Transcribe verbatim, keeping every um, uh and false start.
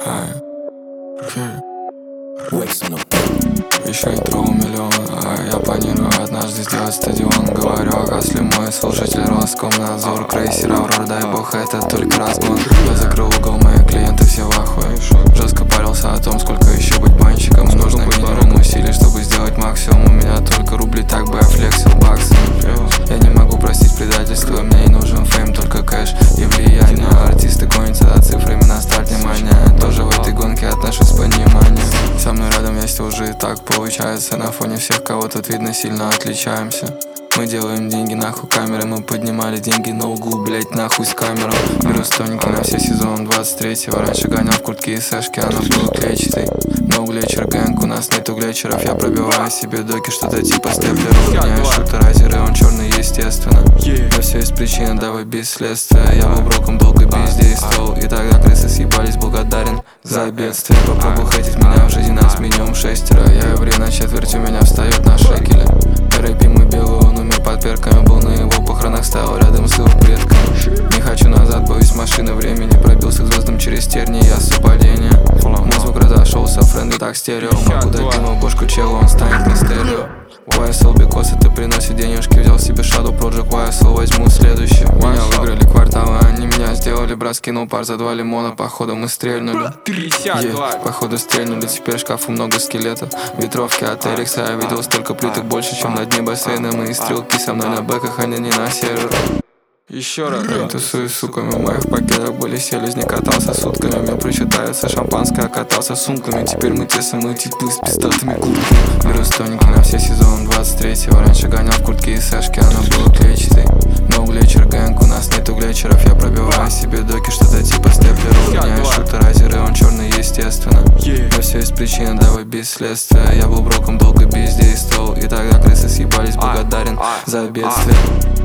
Еще интро у миллиона, а я планирую однажды сделать стадион. Говорю, а если мой слушатель Роскомнадзор, крейсер Аврор, дай бог, это только разгон. Я закрыл угол, мои клиенты все в ахуе. Жестко парился о том, сколько еще быть банщиком. Нужно минимум усилий, чтобы сделать максимум. У меня только рубли, так бы я флексил баксом. Я не могу простить предательство, мне не нужен фейм, только кэш и влияние. Артисты гонятся за цифрами, на старт внимания. Тоже в этой гонке отношусь с пониманием. Со мной рядом есть уже и так получается. На фоне всех, кого тут видно, сильно отличаемся. Мы делаем деньги, нахуй камеры. Мы поднимали деньги на углу, блять, нахуй с камеру. Беру стоники на все сезон двадцать третьего. Раньше гонял в куртке и сэшки, она был клетчатый. Но глечер гэнг, у нас нету глечеров. Я пробиваю себе доки, что-то типа степлеров. Меняю шутер, азеры, он черный, естественно. Но все есть причина, давай без следствия. Я был броком, долго бездействовал. И тогда крысы съебались, благодарен за бедствие. Попробуй хейтить меня в жизни, нас минимум шестеро. Я еврей на четверть, у меня встает на шекеле. Рэпим и белый, он умер под перками. Был на его похоронах, стоял рядом с его предками. Не хочу назад, боюсь машины времени. Пробился к звездам через тернии, я совпадение. Мой звук разошелся, френды так стерео. Могу дать ему бошку челу, он станет не стерео. уай эс эл, because это приносит денежки. Взял себе Shadow Project, уай эс эл, возьму следующий. Меня выиграли кварталы, они меня сделали. Брат скинул пар за два лимона, походу мы стрельнули. Yeah, походу стрельнули, теперь в шкафу много скелетов. Ветровки от Эрикса, я видел столько плиток больше, чем на дне бассейна. Мои стрелки со мной на бэках, они не на серверах. Еще раз я тусуюсь с суками, в моих пакетах были селезни, катался сутками. Мне причитается шампанское, катался сумками. Теперь мы те самые типы с пиздатыми куртками. Беру стоники на все сезон двадцать третьего. Раньше гонял в куртке и сэшки, она была клетчатой. Но глечер гэнг, у нас нету глечеров. Я пробиваю себе доки, что-то типа степлеров. Меняю шутер, азеры, он черный, естественно. Но все есть причина, давай без следствия. Я был броком, долго бездействовал. И тогда крысы съебались, благодарен за бедствие.